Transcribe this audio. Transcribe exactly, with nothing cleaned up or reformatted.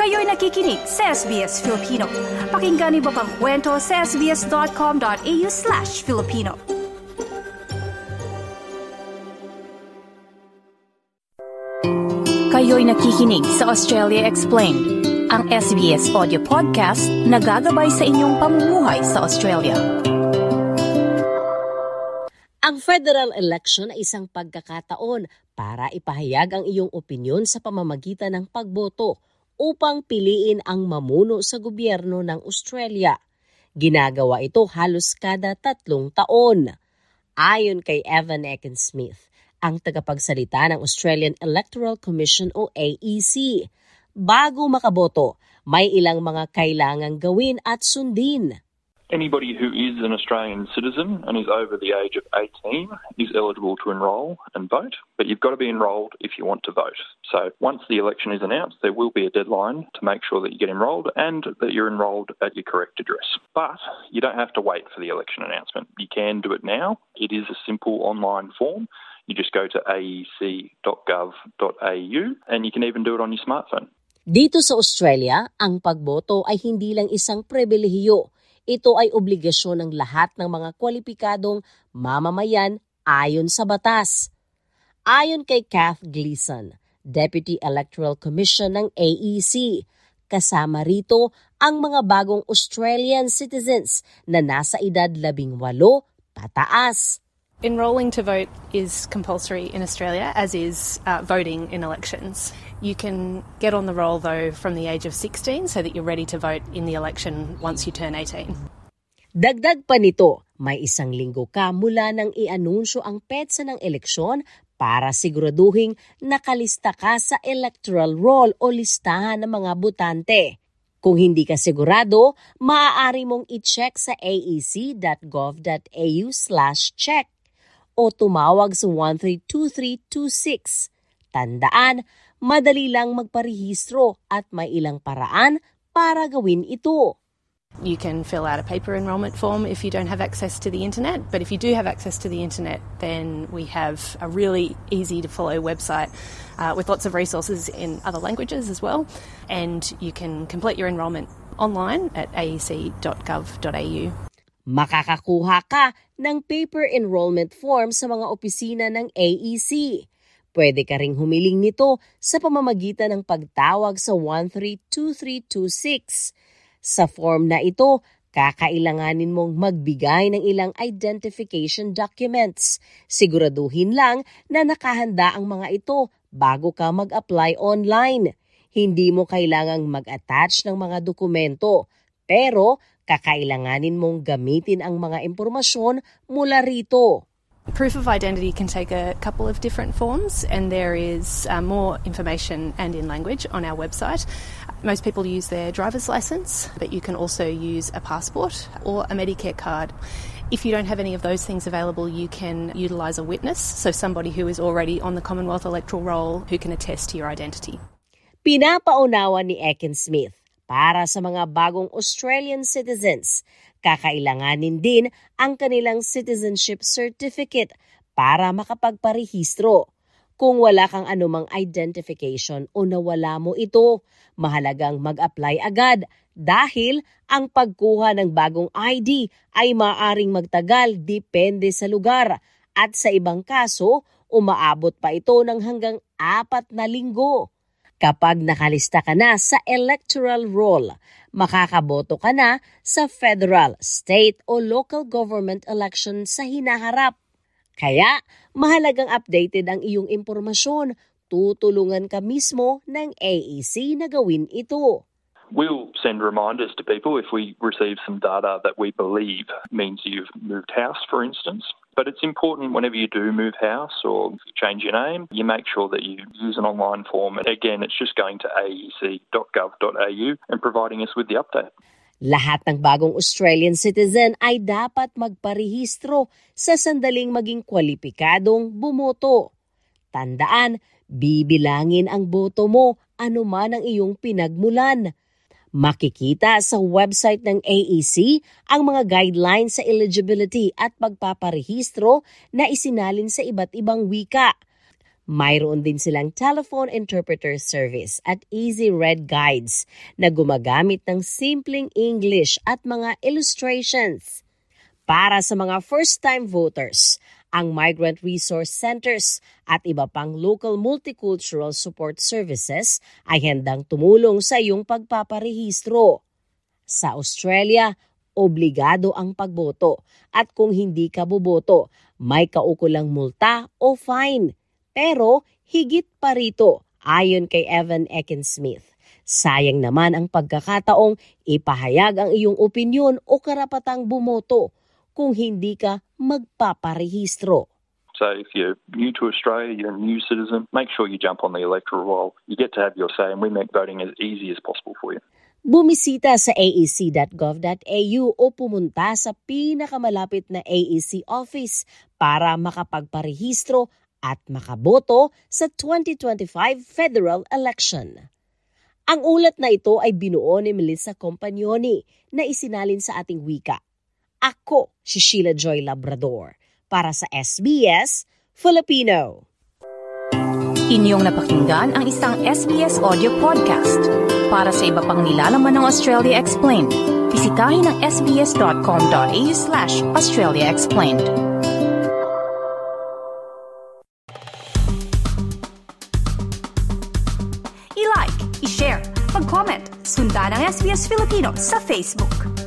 Kayo'y nakikinig sa S B S Filipino. Pakinggan niyo pa ang kwento sa sbs.com.au slash Filipino. Kayo'y nakikinig sa Australia Explained, ang S B S audio podcast na gagabay sa inyong pamumuhay sa Australia. Ang federal election ay isang pagkakataon para ipahayag ang iyong opinyon sa pamamagitan ng pagboto upang piliin ang mamuno sa gobyerno ng Australia. Ginagawa ito halos kada tatlong taon. Ayon kay Evan Ekin-Smith, ang tagapagsalita ng Australian Electoral Commission o A E C, bago makaboto, may ilang mga kailangang gawin at sundin. Anybody who is an Australian citizen and is over the age of eighteen is eligible to enrol and vote, but you've got to be enrolled if you want to vote. So once the election is announced, there will be a deadline to make sure that you get enrolled and that you're enrolled at your correct address. But you don't have to wait for the election announcement. You can do it now. It is a simple online form. You just go to a e c dot gov dot a u and you can even do it on your smartphone. Dito sa Australia, ang pagboto ay hindi lang isang pribilehiyo. Ito ay obligasyon ng lahat ng mga kwalipikadong mamamayan ayon sa batas. Ayon kay Kath Gleeson, Deputy Electoral Commission ng A E C, kasama rito ang mga bagong Australian citizens na nasa edad labing walo pataas. Enrolling to vote is compulsory in Australia, as is uh, voting in elections. You can get on the roll, though, from the age of sixteen so that you're ready to vote in the election once you turn eighteen. Dagdag pa nito, may isang linggo ka mula nang i-anunsyo ang petsa ng eleksyon para siguraduhing nakalista ka sa electoral roll o listahan ng mga botante. Kung hindi ka sigurado, maaari mong i-check sa a e c dot gov dot a u slash check o tumawag sa one three two three two six. Tandaan, madali lang magparehistro at may ilang paraan para gawin ito. You can fill out a paper enrolment form if you don't have access to the internet, but if you do have access to the internet, then we have a really easy to follow website uh, with lots of resources in other languages as well, and you can complete your enrolment online at a e c dot gov dot a u. Makakakuha ka ng paper enrollment form sa mga opisina ng A E C. Pwede ka ring humiling nito sa pamamagitan ng pagtawag sa one three two three two six. Sa form na ito, kakailanganin mong magbigay ng ilang identification documents. Siguraduhin lang na nakahanda ang mga ito bago ka mag-apply online. Hindi mo kailangang mag-attach ng mga dokumento, pero kakailanganin mong gamitin ang mga impormasyon mula rito. Proof of identity can take a couple of different forms, and there is uh, more information and in language on our website. Most people use their driver's license, but you can also use a passport or a Medicare card. If you don't have any of those things available, you can utilise a witness, so somebody who is already on the Commonwealth electoral roll who can attest to your identity. Pinapaunawa ni Ekin-Smith, para sa mga bagong Australian citizens, kakailanganin din ang kanilang citizenship certificate para makapagparehistro. Kung wala kang anumang identification o nawala mo ito, mahalagang mag-apply agad dahil ang pagkuha ng bagong I D ay maaaring magtagal depende sa lugar at sa ibang kaso, umaabot pa ito ng hanggang apat na linggo. Kapag nakalista ka na sa electoral roll, makakaboto ka na sa federal, state o local government election sa hinaharap. Kaya, mahalagang updated ang iyong impormasyon. Tutulungan ka mismo ng A E C na gawin ito. We'll send reminders to people if we receive some data that we believe means you've moved house, for instance. But it's important whenever you do move house or change your name, you make sure that you use an online form. And again, it's just going to a e c dot gov dot a u and providing us with the update. Lahat ng bagong Australian citizen ay dapat magparehistro sa sandaling maging kwalipikadong bumoto. Tandaan, bibilangin ang boto mo anuman ang iyong pinagmulan. Makikita sa website ng A E C ang mga guidelines sa eligibility at pagpaparehistro na isinalin sa iba't ibang wika. Mayroon din silang telephone interpreter service at easy read guides na gumagamit ng simpleng English at mga illustrations. Para sa mga first-time voters, ang Migrant Resource Centers at iba pang local multicultural support services ay handang tumulong sa iyong pagpaparehistro. Sa Australia, obligado ang pagboto at kung hindi ka boboto, may kaukulang multa o fine. Pero higit pa rito, ayon kay Evan Ekin-Smith, sayang naman ang pagkakataong ipahayag ang iyong opinyon o karapatang bumoto kung hindi ka magpaparehistro. So if you're new to Australia, you're a new citizen, make sure you jump on the electoral roll. You get to have your say and we make voting as easy as possible for you. Bumisita sa a e c dot gov dot a u o pumunta sa pinakamalapit na A E C office para makapagparehistro at makaboto sa twenty twenty-five federal election. Ang ulat na ito ay binuo ni Melissa Compagnoni na isinalin sa ating wika. Ako si Sheila Joy Labrador para sa S B S Filipino. Inyong napakinggan ang isang S B S audio podcast. Para sa iba pang nilalaman ng Australia Explained, bisitahin ang s b s dot com dot a u slash Australia Explained. I-like, i-share, mag-comment, sundan ang S B S Filipino sa Facebook.